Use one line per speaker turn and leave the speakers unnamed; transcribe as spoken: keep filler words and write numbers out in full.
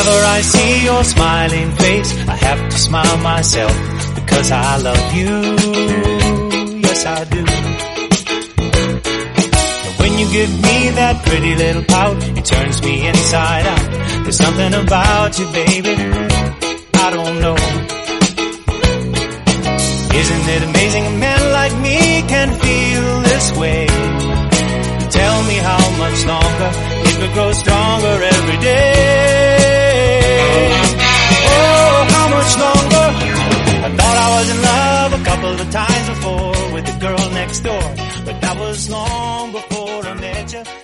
Whenever I see your smiling face, I have to smile myself, because I love you, yes I do. And when you give me that pretty little pout, it turns me inside out. There's something about you, baby, I don't know. Isn't it amazing a man like me can feel this way? Tell me how much longer it could grow stronger every day. Oh, how much longer? I thought I was in love a couple of times before with the girl next door, but that was long before I met you.